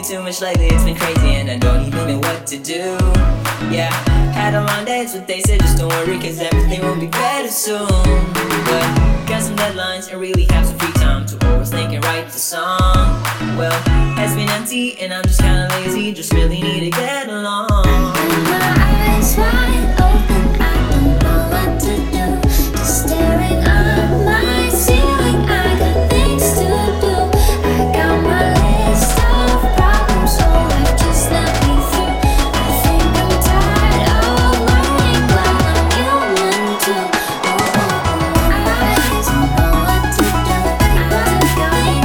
too much lately, it's been crazy and I don't even know what to do. Yeah, had a long day, so they said just don't worry, cause everything will be better soon. But got some deadlines and really have some free time to always think and write the song. Well, has been empty and I'm just kinda lazy, just really need to get along. My eyes wide open, I don't know what to do. Just staring at my ceiling, I got things to do. I got my list of problems, so life just let me through. I think I'm tired of learning, but I'm human too. I don't know what to do. I got me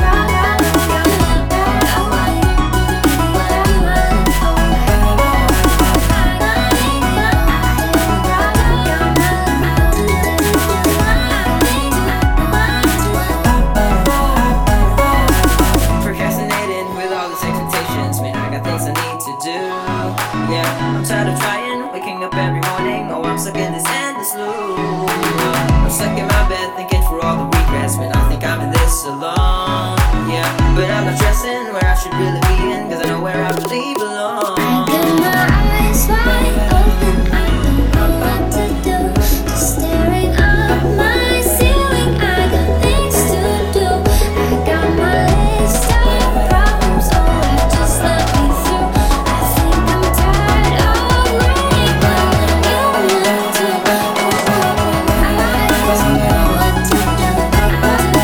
procrastinating with all these expectations, man, I got things I need to do. Yeah, I'm tired of trying, waking up every morning. Oh, I'm stuck in this endless loop. I'm stuck in my bed thinking through all the regrets, man, I think I'm in this alone. Yeah, but I'm not stressing where I should really be in, cause I know where I really belong. I got my eyes wide open, I don't know what to do. Just staring at my ceiling, I got things to do. I got my list of problems, oh, life just let me through. I think I'm tired of learning, but I'm human too. I don't know what to do. I got me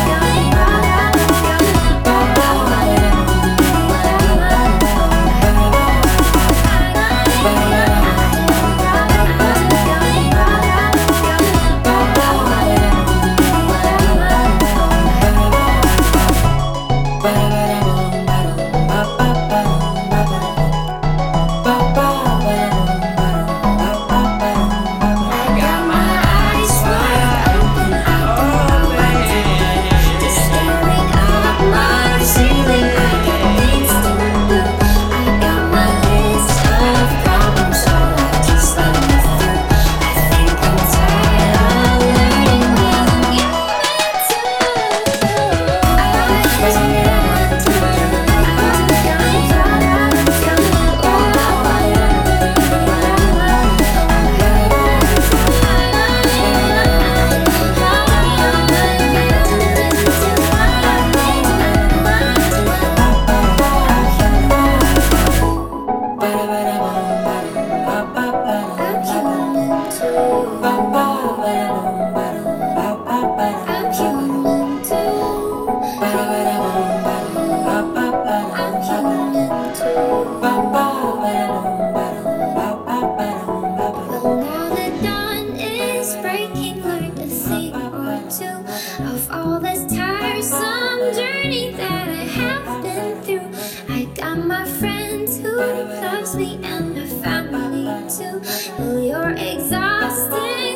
of all this tiresome journey that I have been through. I got my friends who loves me and my family too. Well, you're exhausted.